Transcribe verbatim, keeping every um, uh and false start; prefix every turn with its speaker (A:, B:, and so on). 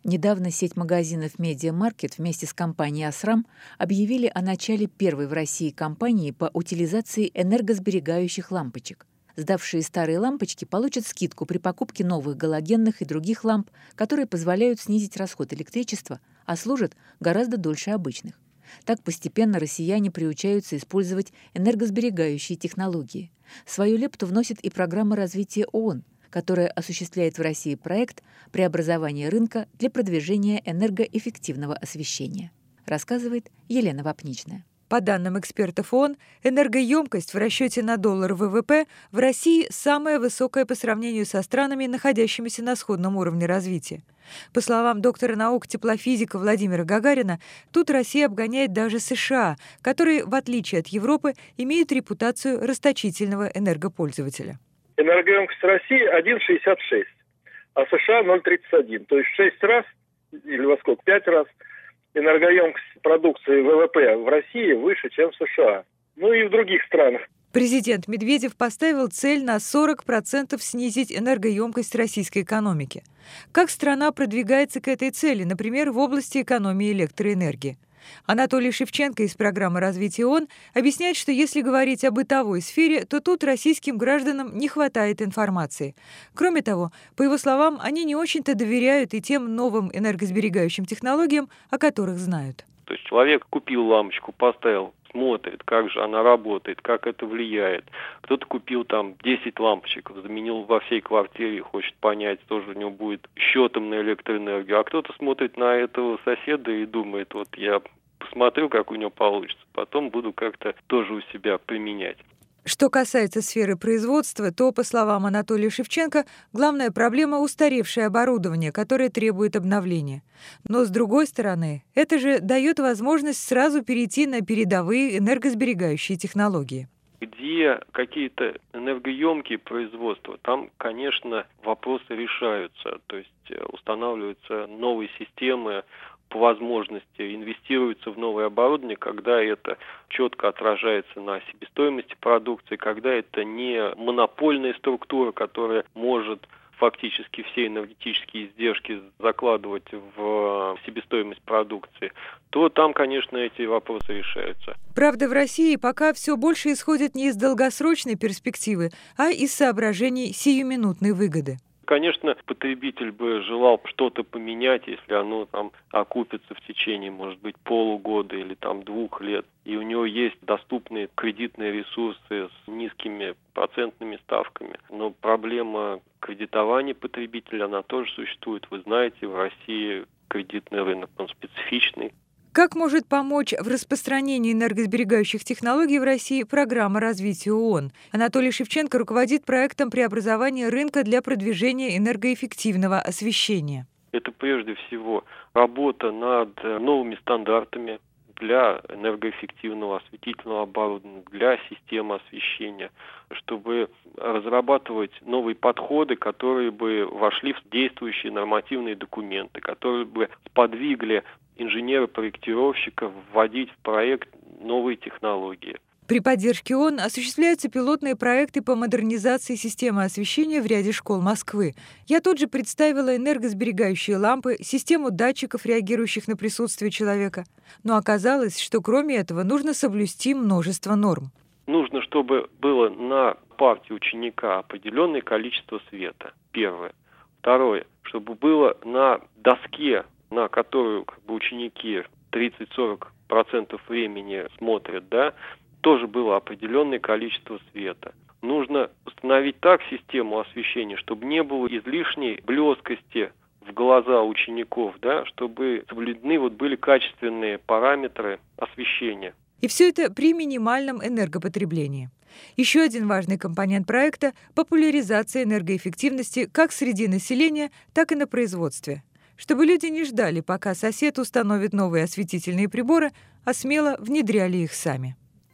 A: Недавно сеть магазинов «Медиамаркет» вместе с компанией «Асрам» объявили о начале первой в России кампании по утилизации энергосберегающих лампочек. Сдавшие старые лампочки получат скидку при покупке новых галогенных и других ламп, которые позволяют снизить расход электричества, а служат гораздо дольше обычных. Так постепенно россияне приучаются использовать энергосберегающие технологии. Свою лепту вносит и программа развития ООН, которая осуществляет в России проект преобразования рынка для продвижения энергоэффективного освещения, рассказывает Елена Вапничная.
B: По данным экспертов ООН, энергоемкость в расчете на доллар вэ вэ пэ в России самая высокая по сравнению со странами, находящимися на сходном уровне развития. По словам доктора наук теплофизика Владимира Гагарина, тут Россия обгоняет даже США, которые, в отличие от Европы, имеют репутацию расточительного энергопользователя.
C: Энергоемкость России один целых шестьдесят шесть сотых, а США ноль целых тридцать один сотых. То есть в шесть раз, или во сколько, пять раз энергоемкость продукции вэ вэ пэ в России выше, чем в США. Ну и в других странах.
B: Президент Медведев поставил цель на сорок процентов снизить энергоемкость российской экономики. Как страна продвигается к этой цели, например, в области экономии электроэнергии? Анатолий Шевченко из программы развития ООН объясняет, что если говорить о бытовой сфере, то тут российским гражданам не хватает информации. Кроме того, по его словам, они не очень-то доверяют и тем новым энергосберегающим технологиям, о которых знают.
D: То есть человек купил лампочку, поставил, смотрит, как же она работает, как это влияет. Кто-то купил там десять лампочек, заменил во всей квартире, хочет понять, что же у него будет счетом на электроэнергию. А кто-то смотрит на этого соседа и думает, вот я посмотрю, как у него получится, потом буду как-то тоже у себя применять.
B: Что касается сферы производства, то, по словам Анатолия Шевченко, главная проблема – устаревшее оборудование, которое требует обновления. Но, с другой стороны, это же дает возможность сразу перейти на передовые энергосберегающие технологии.
D: Где какие-то энергоемкие производства, там, конечно, вопросы решаются, то есть устанавливаются новые системы, по возможности инвестируется в новое оборудование, когда это четко отражается на себестоимости продукции, когда это не монопольная структура, которая может фактически все энергетические издержки закладывать в себестоимость продукции, то там, конечно, эти вопросы решаются.
B: Правда, в России пока все больше исходит не из долгосрочной перспективы, а из соображений сиюминутной выгоды.
D: Конечно, потребитель бы желал что-то поменять, если оно там окупится в течение, может быть, полугода или там двух лет, и у него есть доступные кредитные ресурсы с низкими процентными ставками. Но проблема кредитования потребителя, она тоже существует. Вы знаете, в России кредитный рынок, он специфичный.
B: Как может помочь в распространении энергосберегающих технологий в России программа развития ООН? Анатолий Шевченко руководит проектом преобразования рынка для продвижения энергоэффективного освещения.
D: Это прежде всего работа над новыми стандартами для энергоэффективного осветительного оборудования, для системы освещения, чтобы разрабатывать новые подходы, которые бы вошли в действующие нормативные документы, которые бы сподвигли инженера-проектировщиков вводить в проект новые технологии.
B: При поддержке ООН осуществляются пилотные проекты по модернизации системы освещения в ряде школ Москвы. Я тут же представила энергосберегающие лампы, систему датчиков, реагирующих на присутствие человека. Но оказалось, что кроме этого нужно соблюсти множество норм.
D: Нужно, чтобы было на парте ученика определенное количество света. Первое. Второе. Чтобы было на доске, на которую как бы, ученики тридцать-сорок процентов времени смотрят, да, тоже было определенное количество света. Нужно установить так систему освещения, чтобы не было излишней блескости в глаза учеников, да, чтобы соблюдены вот были качественные параметры освещения.
B: И все это при минимальном энергопотреблении. Еще один важный компонент проекта – популяризация энергоэффективности как среди населения, так и на производстве. Чтобы люди не ждали, пока сосед установит новые осветительные приборы, а смело внедряли их сами.